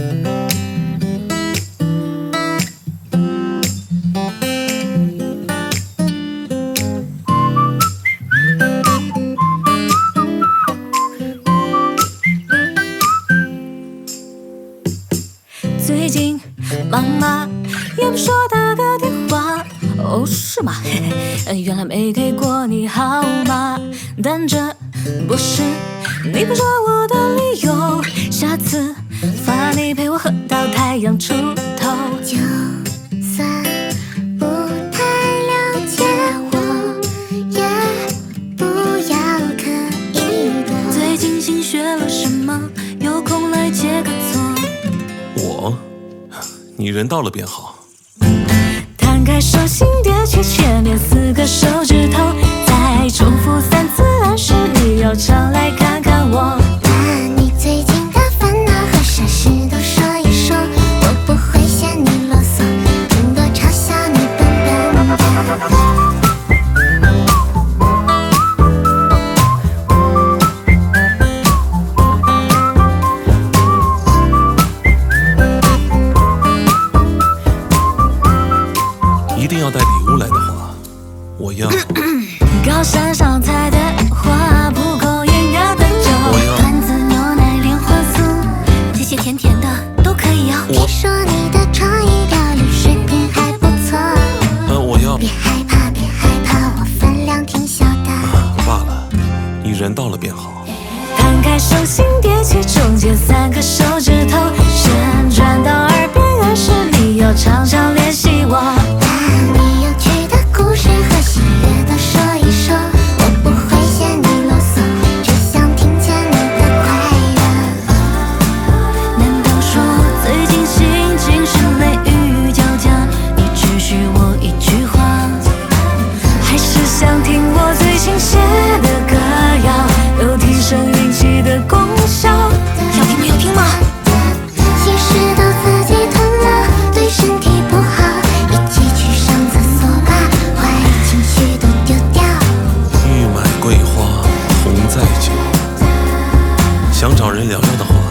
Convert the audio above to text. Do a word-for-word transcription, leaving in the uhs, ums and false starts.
最近忙吗？也不说打个电话。哦，是吗？原来没给过你号码，但这不是你不说我的理由。下次罚你陪我喝到太阳出头。 就算不太了解我，也不要刻意的。 最近新学了什么？有空来借个座。 我，你人到了便好。 摊开手心叠起前面四个手指头，再重复三次暗示你要常来看看我。 把你最近的烦恼和傻事都说一说，我不会嫌你啰嗦，顶多嘲笑你笨笨的。 一定要带礼物来的话，我要高山上采的花，不够严格的酒， 段子、牛奶、莲花酥，这些甜甜的都可以哦。听说你的创意料理水平还不错， 呃，我要别害怕，别害怕，我分量挺小的。 罢了，你人到了便好。 摊开手心叠起中间三个手指头，旋转到耳边暗示你要常常联系我。 把你有趣的故事和喜悦都说一说，我不会嫌你啰嗦，只想听见你的快乐。 难道说最近心情是雷雨交加？你只许我一句话，还是想听我最新写的歌谣，有提升运气的功效？要听吗？要听吗？ 其实都自己吞了，对身体不好，一起去上厕所吧，坏情绪都丢掉。 欲买桂花红在酒，想找人聊聊的话，